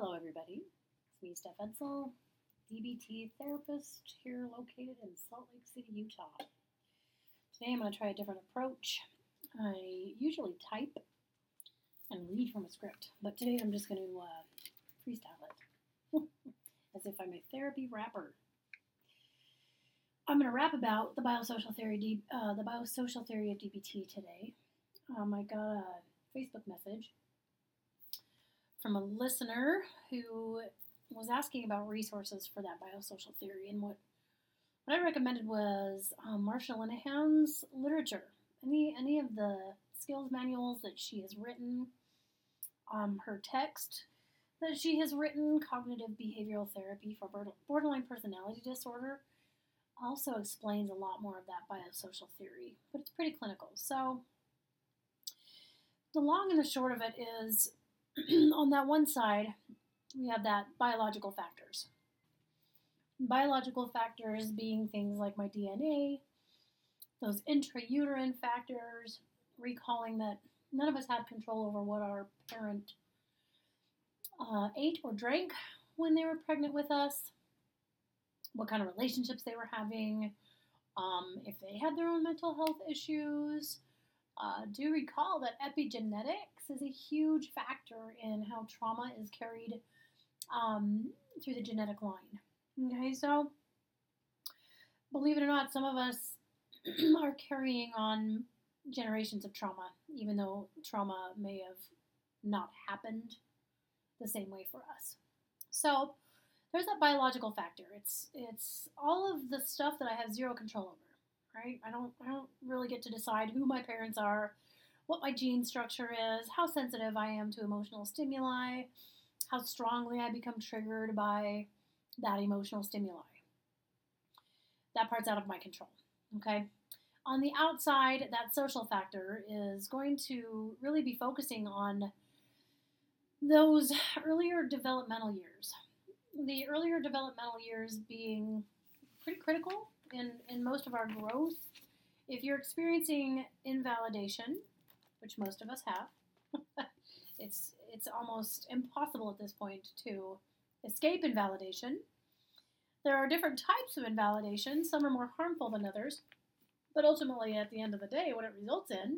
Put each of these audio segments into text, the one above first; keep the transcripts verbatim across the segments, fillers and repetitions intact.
Hello, everybody. It's me, Steph Edsel, D B T therapist here located in Salt Lake City, Utah. Today I'm going to try a different approach. I usually type and read from a script, but today I'm just going to uh, freestyle it as if I'm a therapy rapper. I'm going to rap about the biosocial theory, D, uh, the biosocial theory of D B T today. Um, I got a Facebook message from a listener who was asking about resources for that biosocial theory, and what what I recommended was um, Marsha Linehan's literature. Any any of the skills manuals that she has written, um, her text that she has written, Cognitive Behavioral Therapy for Borderline Personality Disorder, also explains a lot more of that biosocial theory, but it's pretty clinical. So the long and the short of it is, on that one side, we have that biological factors. Biological factors being things like my D N A, those intrauterine factors, recalling that none of us had control over what our parent uh, ate or drank when they were pregnant with us, what kind of relationships they were having, um, if they had their own mental health issues. Uh, do recall that epigenetics is a huge factor in how trauma is carried um, through the genetic line. Okay, so believe it or not, some of us are carrying on generations of trauma, even though trauma may have not happened the same way for us. So there's that biological factor. It's it's all of the stuff that I have zero control over. Right? I don't I don't really get to decide who my parents are, what my gene structure is, how sensitive I am to emotional stimuli, how strongly I become triggered by that emotional stimuli. That part's out of my control. Okay? On the outside, that social factor is going to really be focusing on those earlier developmental years. The earlier developmental years being pretty critical in, in most of our growth. If you're experiencing invalidation, which most of us have, it's it's almost impossible at this point to escape invalidation. There are different types of invalidation. Some are more harmful than others. But ultimately, at the end of the day, what it results in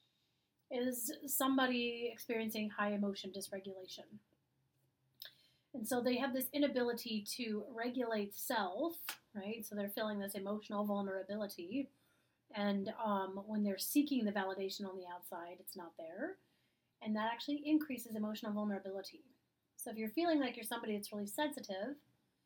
is somebody experiencing high emotion dysregulation. And so they have this inability to regulate self, right? So they're feeling this emotional vulnerability. And um, when they're seeking the validation on the outside, it's not there. And that actually increases emotional vulnerability. So if you're feeling like you're somebody that's really sensitive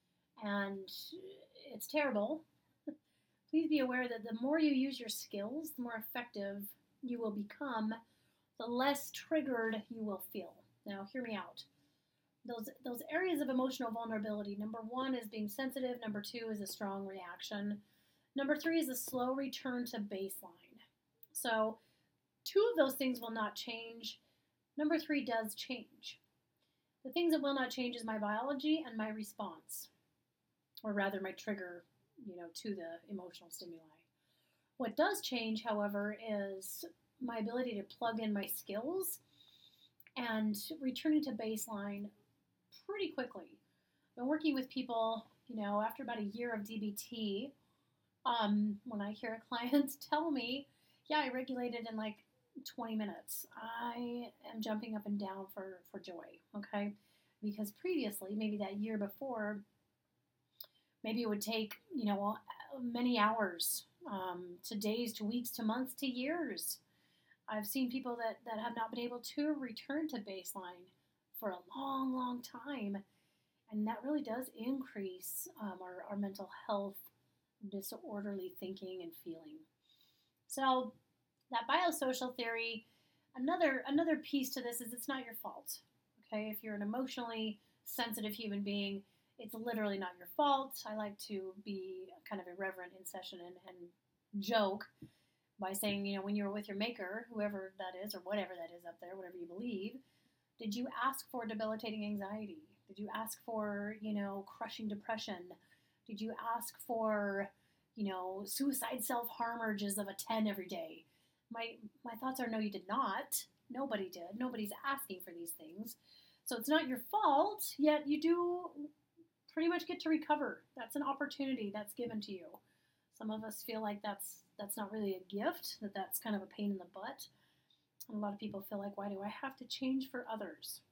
and it's terrible, please be aware that the more you use your skills, the more effective you will become, the less triggered you will feel. Now, hear me out. Those those areas of emotional vulnerability, number one is being sensitive, number two is a strong reaction, number three is a slow return to baseline. So two of those things will not change. Number three does change. The things that will not change is my biology and my response, or rather my trigger, you know, to the emotional stimuli. What does change, however, is my ability to plug in my skills and returning to baseline pretty quickly. I've been working with people, you know, after about a year of D B T, um, when I hear a client tell me, yeah, I regulated in like twenty minutes, I am jumping up and down for, for joy, okay? Because previously, maybe that year before, maybe it would take, you know, many hours, um, to days, to weeks, to months, to years. I've seen people that, that have not been able to return to baseline for a long, long time. And that really does increase um, our, our mental health, disorderly thinking and feeling. So that biosocial theory, another another piece to this is it's not your fault. Okay, if you're an emotionally sensitive human being, it's literally not your fault. I like to be kind of irreverent in session and, and joke by saying, you know, when you were with your maker, whoever that is or whatever that is up there, whatever you believe, did you ask for debilitating anxiety? Did you ask for, you know, crushing depression? Did you ask for, you know, suicide self-harm urges of a ten every day? My my thoughts are no, you did not. Nobody did. Nobody's asking for these things. So it's not your fault, yet you do pretty much get to recover. That's an opportunity that's given to you. Some of us feel like that's that's not really a gift, that that's kind of a pain in the butt. And a lot of people feel like, why do I have to change for others?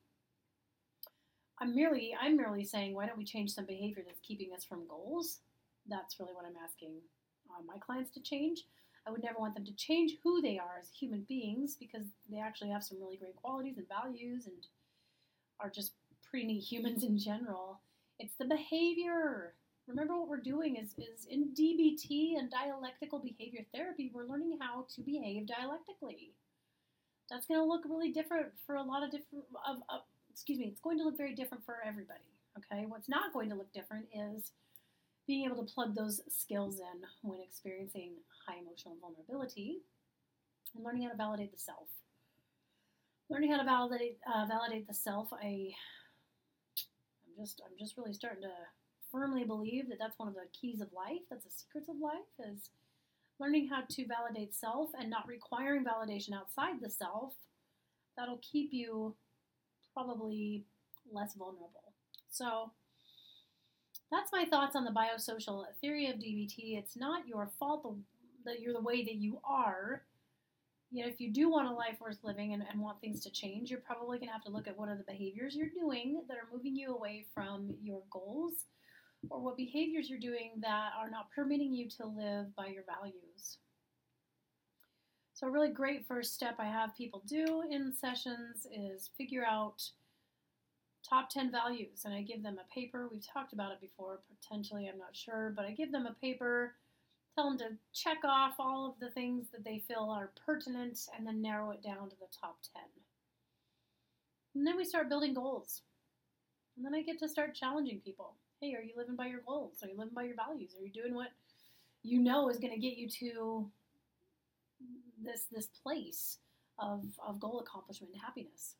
I'm merely I'm merely saying, why don't we change some behavior that's keeping us from goals? That's really what I'm asking uh, my clients to change. I would never want them to change who they are as human beings, because they actually have some really great qualities and values and are just pretty neat humans in general. It's the behavior. Remember, what we're doing is, is in D B T and dialectical behavior therapy, we're learning how to behave dialectically. That's going to look really different for a lot of different, of, of, excuse me, it's going to look very different for everybody, okay? What's not going to look different is being able to plug those skills in when experiencing high emotional vulnerability and learning how to validate the self. Learning how to validate uh, validate the self, I, I'm just I'm just really starting to firmly believe that that's one of the keys of life. That's the secrets of life, is learning how to validate self and not requiring validation outside the self. That'll keep you probably less vulnerable. So that's my thoughts on the biosocial theory of D B T. It's not your fault that you're the way that you are. You know, if you do want a life worth living and, and want things to change, you're probably going to have to look at what are the behaviors you're doing that are moving you away from your goals, or what behaviors you're doing that are not permitting you to live by your values. So a really great first step I have people do in sessions is figure out top ten values, and I give them a paper. We've talked about it before, potentially, I'm not sure, but I give them a paper, tell them to check off all of the things that they feel are pertinent, and then narrow it down to the top ten. And then we start building goals. And then I get to start challenging people. Hey, are you living by your goals? Are you living by your values? Are you doing what you know is going to get you to this this place of, of goal accomplishment and happiness?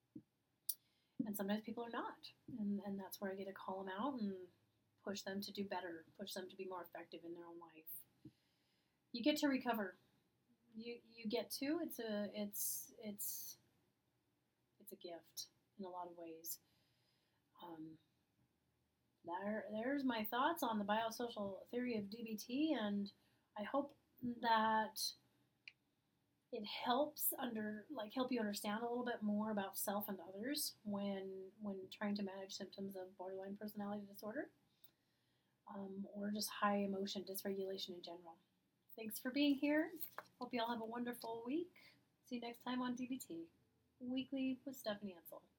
And sometimes people are not. And, and that's where I get to call them out and push them to do better, push them to be more effective in their own life. You get to recover. You you get to. It's a it's it's it's a gift in a lot of ways. Um, there there's my thoughts on the biosocial theory of D B T, and I hope that it helps under like help you understand a little bit more about self and others when when trying to manage symptoms of borderline personality disorder, um, or just high emotion dysregulation in general. Thanks for being here. Hope you all have a wonderful week. See you next time on D B T Weekly with Stephanie Ansel.